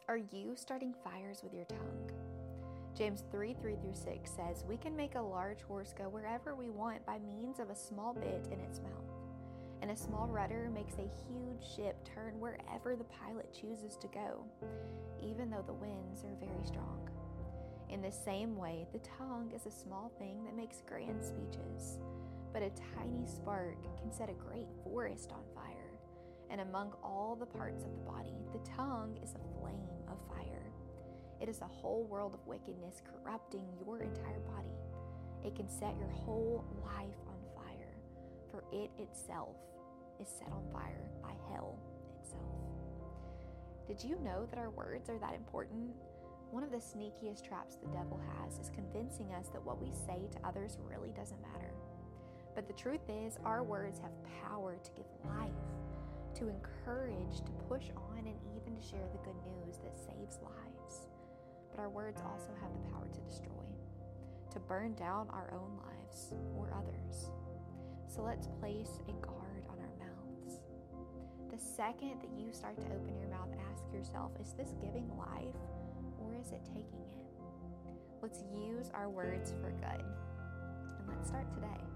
Are you starting fires with your tongue? James 3:3-6 says, "We can make a large horse go wherever we want by means of a small bit in its mouth. And a small rudder makes a huge ship turn wherever the pilot chooses to go, even though the winds are very strong." In the same way, the tongue is a small thing that makes grand speeches, but a tiny spark can set a great forest on fire. And among all the parts of the body, the tongue is a flame of fire. It is a whole world of wickedness corrupting your entire body. It can set your whole life on fire, for it itself is set on fire by hell itself. Did you know that our words are that important? One of the sneakiest traps the devil has is convincing us that what we say to others really doesn't matter. But the truth is, our words have power to give life, to encourage, to push on, and even to share the good news that saves lives. But our words also have the power to destroy, to burn down our own lives or others. So let's place a guard on our mouths. The second that you start to open your mouth, ask yourself, is this giving life or is it taking it? Let's use our words for good. And let's start today.